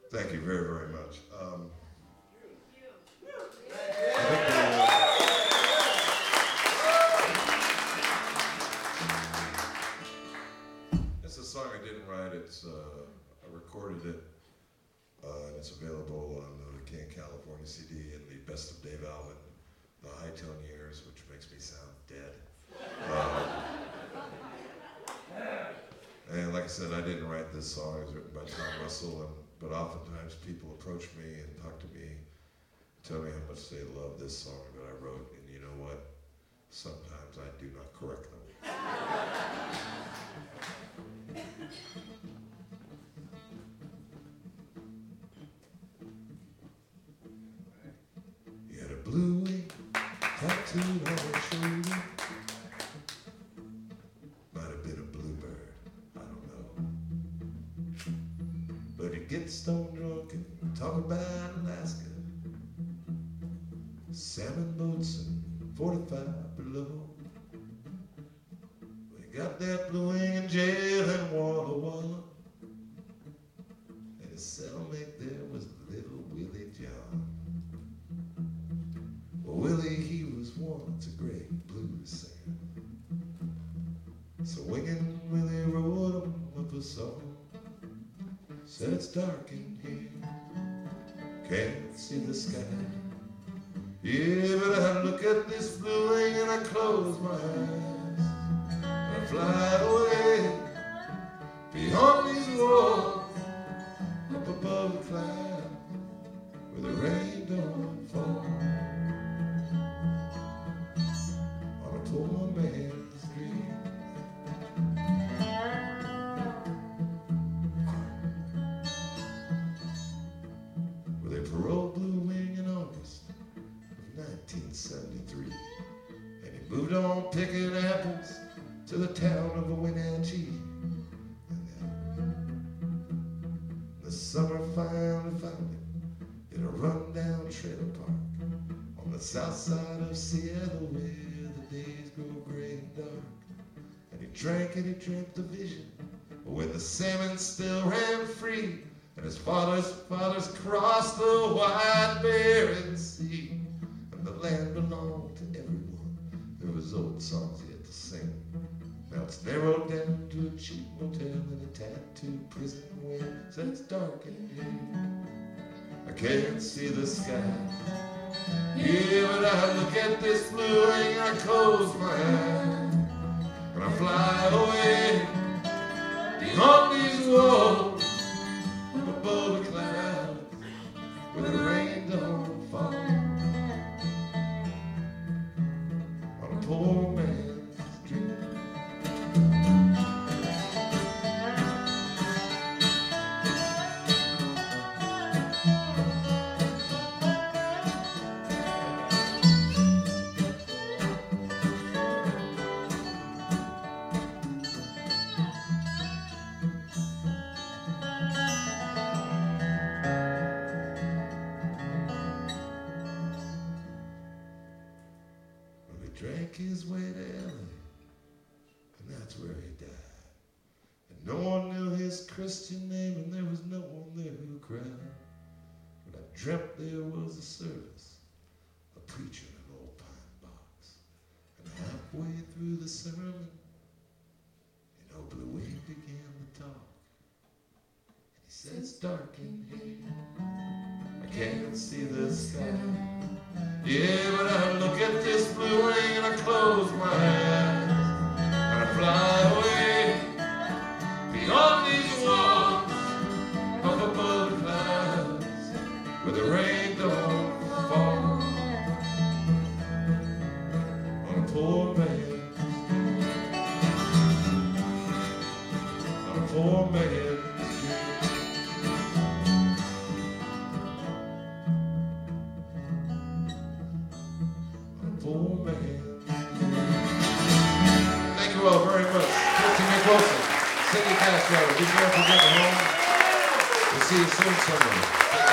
Thank you very, very much. It's a song I didn't write. I recorded it, and it's available on the King California CD and the Best of Dave Alvin, the High Tone Years, which makes me sound dead. And like I said, I didn't write this song. It was written by Tom Russell, but oftentimes people approach me and talk to me, tell me how much they love this song that I wrote, and you know what? Sometimes I do not correct them. He had a blue wing tattooed on his shoulder. Might have been a bluebird, I don't know. But he'd get stone drunk and talk about Alaska, salmon boats and 45 below. We got that blue wing in jail in Walla Walla, and his cellmate there was little Willie John. Well, Willie, he was once a great blues singer. So Wingin' Willie wrote him up a song. Said it's dark in here, can't see the sky. Yeah, but I look at this blue wing and I close my eyes. I fly away beyond these walls, up above the clouds where the rain don't fall. On a poor man's dream. With a paroled blue wing in August of 1973, and he moved on picking apples to the town of Wenatchee. And then the summer finally found him in a rundown trailer park on the south side of Seattle, where the days grow gray and dark. And he drank and he dreamt the vision when the salmon still ran free, and his fathers crossed the wide barren sea, and the land belonged to everyone. There was old songs yet to sing. Now it's narrowed down to a cheap motel in a tattooed prison wing. Said it's dark in here, I can't see the sky. Yeah, but I look at this blue wing, I close my eyes, and I fly away beyond these walls, up above the clouds where the rain don't fall. On a poor man's dream. Drank his way to LA, and that's where he died. And no one knew his Christian name, and there was no one there who cried. But I dreamt there was a service, a preacher in an old pine box. And halfway through the sermon, you know, Blue Wing began to talk. And he said, it's dark in here, I can't see the sky. Yeah, but I look at this blue wing and I close my eyes, and I fly away beyond these walls, up above the clouds where the rain don't fall. On a poor man's dream, on a poor man's dream. Poor man. Thank you all very much. Christy Nicholson, Cindy Castro, be careful getting home. We'll see you soon somewhere.